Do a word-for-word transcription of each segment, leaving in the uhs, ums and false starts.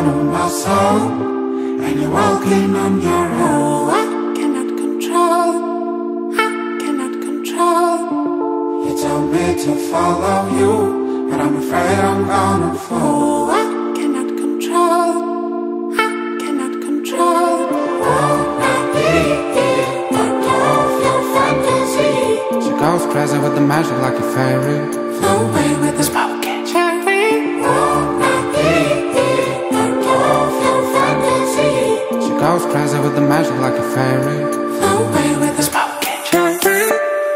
of my soul, and you're walking on your own. I cannot control, I cannot control. You told me to follow you, but I'm afraid I'm gonna fall. I cannot control, I cannot control. Won't I be part of your fantasy? She goes crazy with the magic like a fairy. Flow away with the smoking cherry. Won't I be part of your fantasy? She goes crazy with the magic like a fairy. Flow away with the smoking cherry.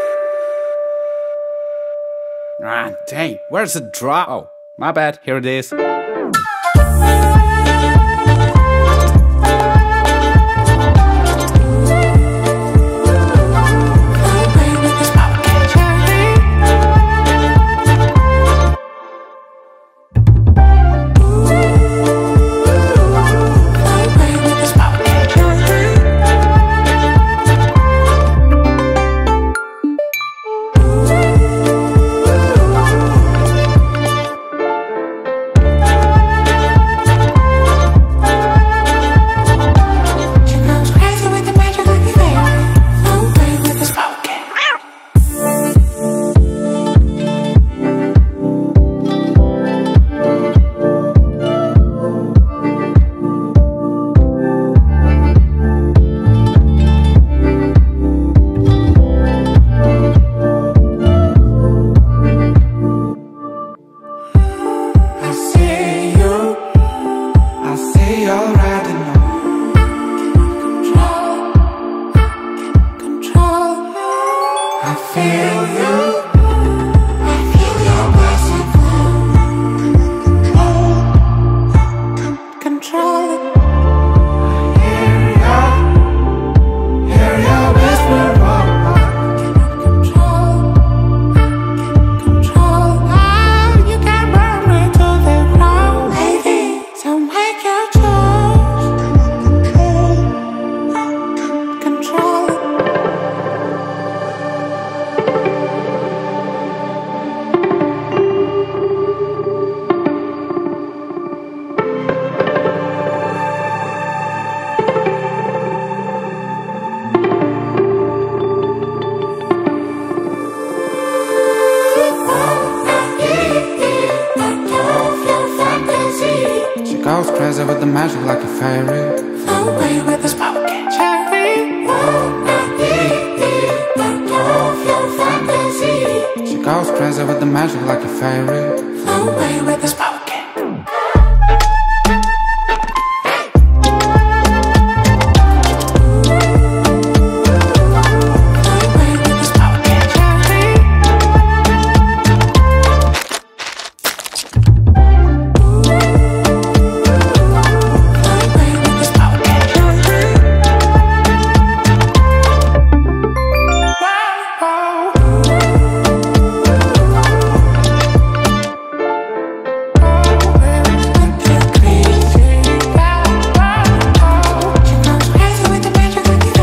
Ah, dang, where's the drop? Oh, my bad, here it is. Goes crazy with the magic like a fairy. Flow away with the smoking cherry. Won't I be part of your fantasy? She goes crazy with the magic like a fairy. Flow away with the smoking.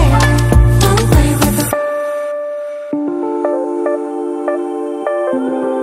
We'll be right back.